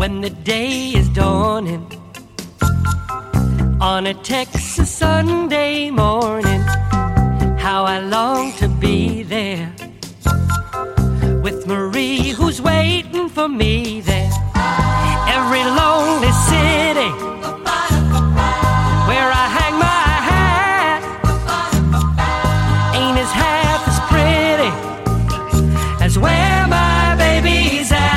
when the day is dawning on a Texas Sunday morning. How I long to be there with Marie, who's waiting for me there. Every lonely city where I hang my hat ain't as half as pretty as where my baby's at.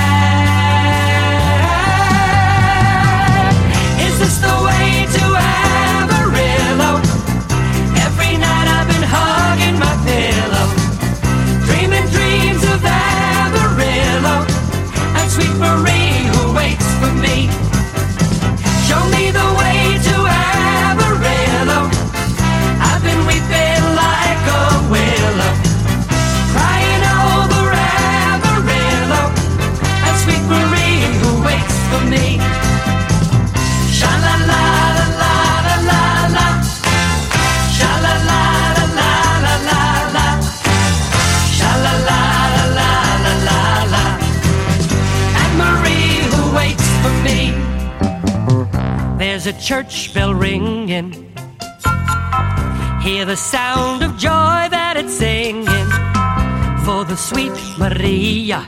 Is this the way to Amarillo? Every night I've been hugging my pillow, dreaming dreams of Amarillo and sweet Marie who waits for me. Show me the way to Amarillo. I've been weeping like a willow, crying over Amarillo and sweet Marie who waits for me. Sha la la la la la la la. Sha la la la la la la la. Sha la la la la la la la. And Marie who waits for me. There's a church bell ringing. Hear the sound of joy that it's singing for the sweet Maria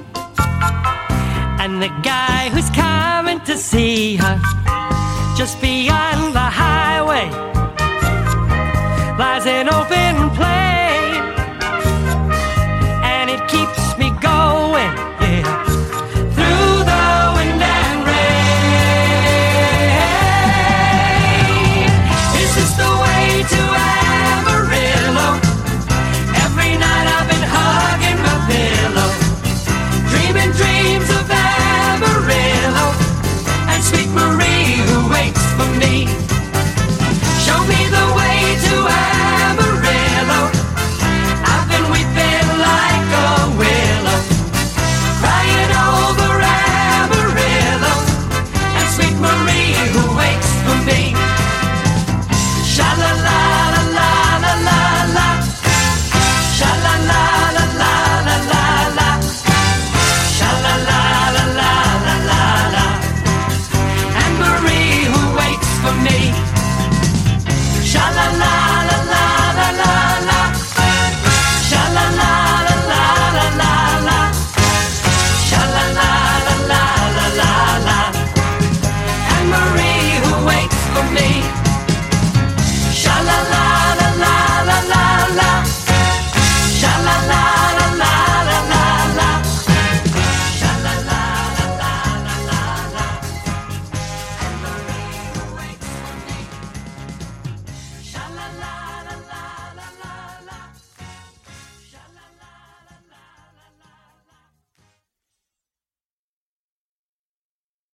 and the guy who's coming to see her. Just beyond the highway lies an open plain, and it keeps me going, yeah, through the wind and rain. Is this the way to Amarillo? Every night I've been hugging my pillow, dreaming dreams of